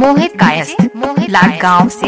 मोहित कायस्थ लाडगांव से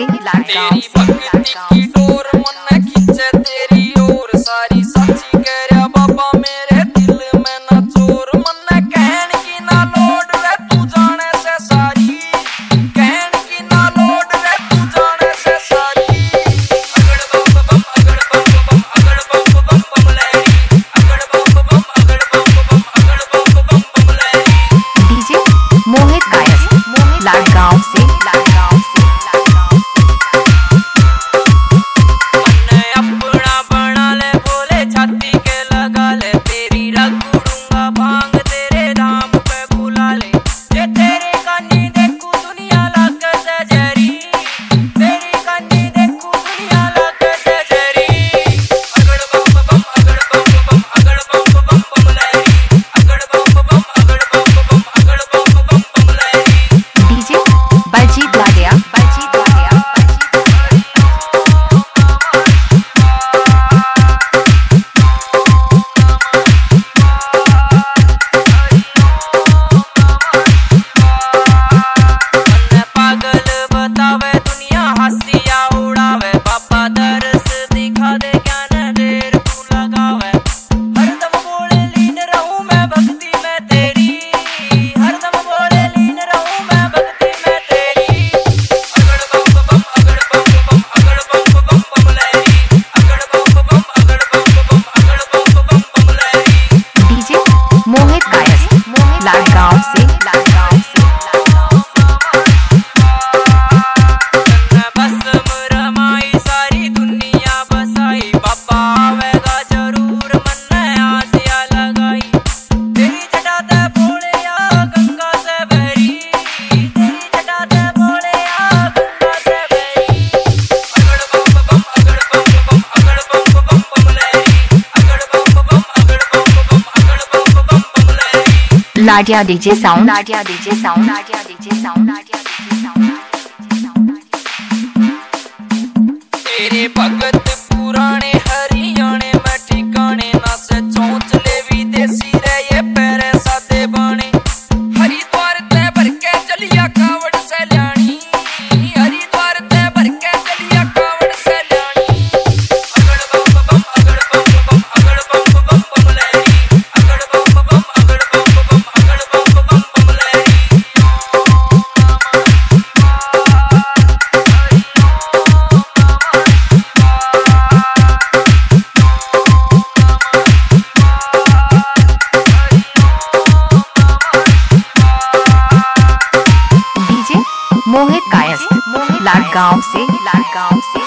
लाडिया DJ sound तेरे भगत पुराने हरियाणे में ठिकाने ना से चोंच ले विदेशी रे ये पैरे सादे बने हरिद्वार ते भर के चलिया कावड़ से ल्याणी हरिद्वार ते भर के चलिया कावड़ से ल्याणी अगड़ बम बम अगड़ बम बम अगड़ बम बम बम लहरी अगड़ बम बम अगड़ बम बम अगड़ बम बम बम लहरी मोहित कायस्थ लाडगांव से